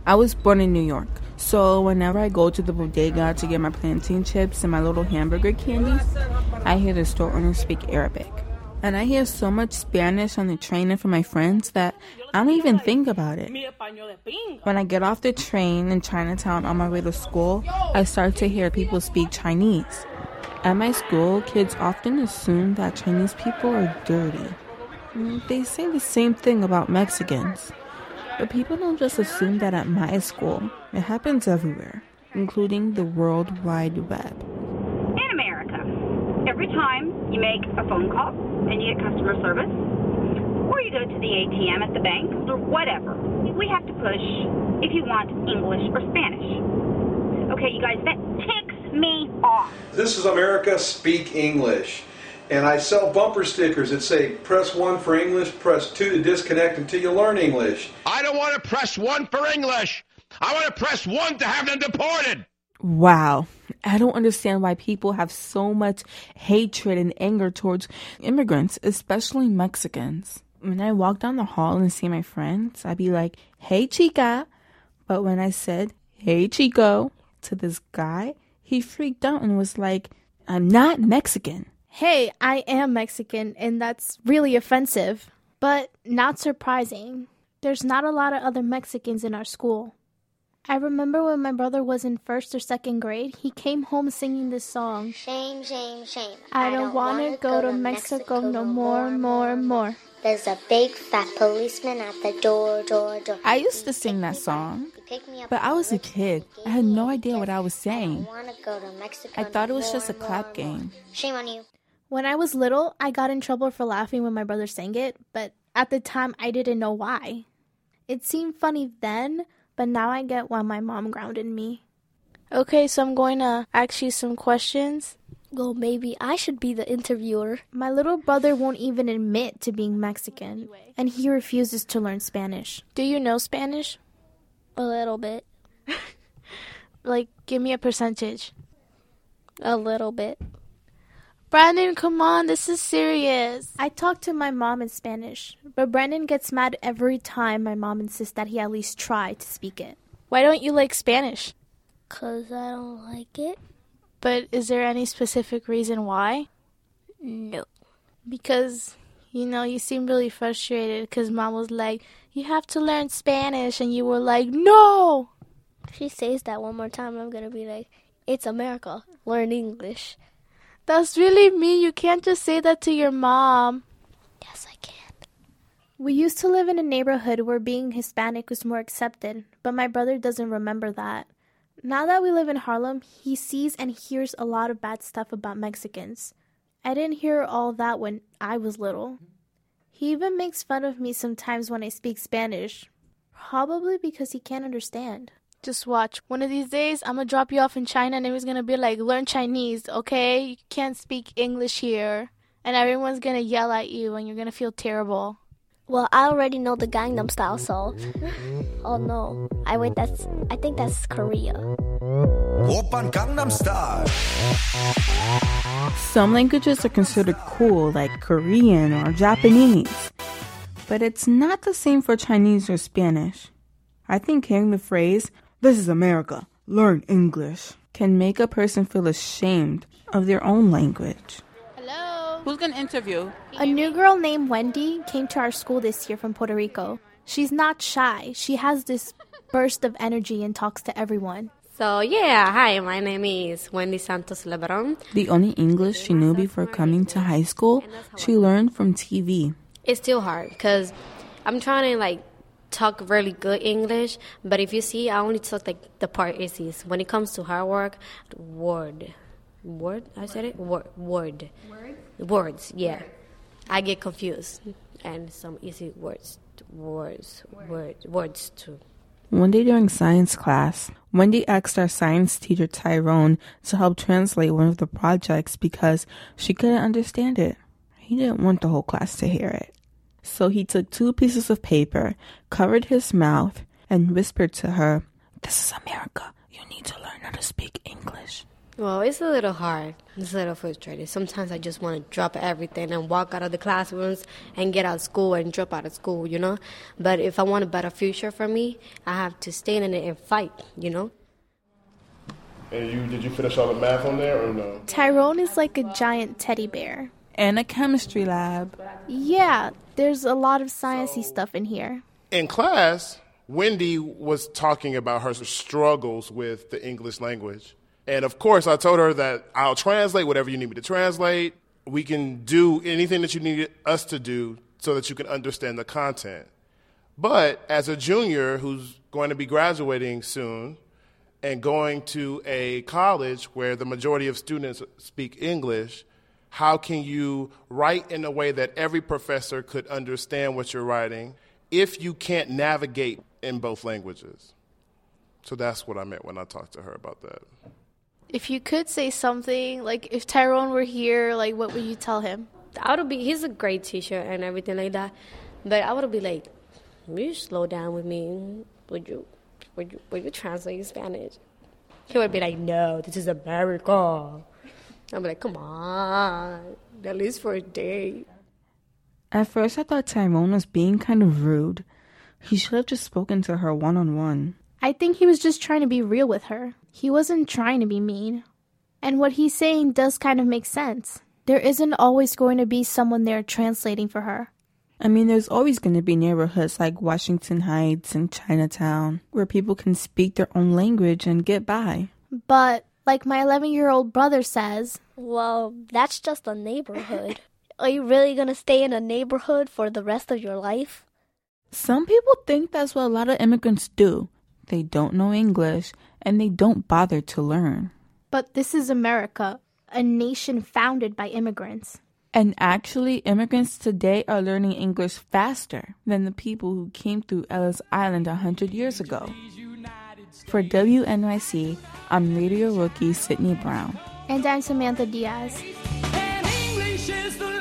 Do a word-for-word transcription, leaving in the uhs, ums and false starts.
I was born in New York, so whenever I go to the bodega to get my plantain chips and my little hamburger candies, I hear the store owner speak Arabic. And I hear so much Spanish on the train and from my friends that I don't even think about it. When I get off the train in Chinatown on my way to school, I start to hear people speak Chinese. At my school, kids often assume that Chinese people are dirty. They say the same thing about Mexicans. But people don't just assume that at my school. It happens everywhere, including the World Wide Web. In America, every time you make a phone call and you get customer service, or you go to the A T M at the bank, or whatever, we have to push if you want English or Spanish. Okay, you guys, that ticks me off. This is America, speak English. And I sell bumper stickers that say, press one for English, press two to disconnect until you learn English. I don't want to press one for English. I want to press one to have them deported. Wow. I don't understand why people have so much hatred and anger towards immigrants, especially Mexicans. When I walk down the hall and see my friends, I'd be like, hey, chica. But when I said, hey, chico, to this guy, he freaked out and was like, I'm not Mexican. Hey, I am Mexican, and that's really offensive, but not surprising. There's not a lot of other Mexicans in our school. I remember when my brother was in first or second grade, he came home singing this song. Shame, shame, shame. I don't want to go to Mexico no more, more, more. There's a big fat policeman at the door, door, door. I used to sing that song, but I was a kid. I had no idea what I was saying. I thought it was just a clap game. Shame on you. When I was little, I got in trouble for laughing when my brother sang it, but at the time, I didn't know why. It seemed funny then, but now I get why my mom grounded me. Okay, so I'm going to ask you some questions. Well, maybe I should be the interviewer. My little brother won't even admit to being Mexican, and he refuses to learn Spanish. Do you know Spanish? A little bit. Like, give me a percentage. A little bit. Brandon, come on, this is serious. I talk to my mom in Spanish, but Brandon gets mad every time my mom insists that he at least try to speak it. Why don't you like Spanish? 'Cause I don't like it. But is there any specific reason why? No. Because, you know, you seem really frustrated because mom was like, you have to learn Spanish, and you were like, no! If she says that one more time, I'm going to be like, it's America. Learn English. That's really mean. You can't just say that to your mom. Yes, I can. We used to live in a neighborhood where being Hispanic was more accepted, but my brother doesn't remember that. Now that we live in Harlem, he sees and hears a lot of bad stuff about Mexicans. I didn't hear all that when I was little. He even makes fun of me sometimes when I speak Spanish, probably because he can't understand. Just watch. One of these days, I'm going to drop you off in China and everyone's going to be like, learn Chinese, okay? You can't speak English here. And everyone's going to yell at you and you're going to feel terrible. Well, I already know the Gangnam Style, so... Oh, no. I wait, that's... I think that's Korea. Oppan Gangnam Style. Some languages are considered cool, like Korean or Japanese. But it's not the same for Chinese or Spanish. I think hearing the phrase, this is America, learn English, can make a person feel ashamed of their own language. Hello? Who's going to interview? A new girl named Wendy came to our school this year from Puerto Rico. She's not shy. She has this burst of energy and talks to everyone. So, yeah, hi, my name is Wendy Santos Lebron. The only English she knew before coming to high school, she learned from T V. It's still hard because I'm trying to, like, talk really good English, but if you see, I only talk like the part easy. When it comes to hard work, word, word, I said it, word, word, words, words, yeah. Word. I get confused, and some easy words, words, word. words, words too. One day during science class, Wendy asked our science teacher Tyrone to help translate one of the projects because she couldn't understand it. He didn't want the whole class to hear it. So he took two pieces of paper, covered his mouth, and whispered to her, this is America. You need to learn how to speak English. Well, it's a little hard. It's a little frustrating. Sometimes I just want to drop everything and walk out of the classrooms and get out of school and drop out of school, you know? But if I want a better future for me, I have to stay in it and fight, you know? And you did you finish all the math on there or no? Tyrone is like a giant teddy bear. And a chemistry lab. Yeah, there's a lot of sciencey stuff in here. In class, Wendy was talking about her struggles with the English language. And of course, I told her that I'll translate whatever you need me to translate. We can do anything that you need us to do so that you can understand the content. But as a junior who's going to be graduating soon and going to a college where the majority of students speak English, how can you write in a way that every professor could understand what you're writing if you can't navigate in both languages? So that's what I meant when I talked to her about that. If you could say something, like if Tyrone were here, like what would you tell him? I would be, he's a great teacher and everything like that, but I would be like, will you slow down with me? Would you, would you, would you translate in Spanish? He would be like, no, this is America. I'd be like, come on, at least for a day. At first I thought Tyrone was being kind of rude. He should have just spoken to her one-on-one. I think he was just trying to be real with her. He wasn't trying to be mean. And what he's saying does kind of make sense. There isn't always going to be someone there translating for her. I mean, there's always going to be neighborhoods like Washington Heights and Chinatown where people can speak their own language and get by. But, like my eleven-year-old brother says, well, that's just a neighborhood. Are you really going to stay in a neighborhood for the rest of your life? Some people think that's what a lot of immigrants do. They don't know English, and they don't bother to learn. But this is America, a nation founded by immigrants. And actually, immigrants today are learning English faster than the people who came through Ellis Island one hundred years ago. For W N Y C, I'm radio rookie Sydney Brown. And I'm Samantha Diaz. And English is the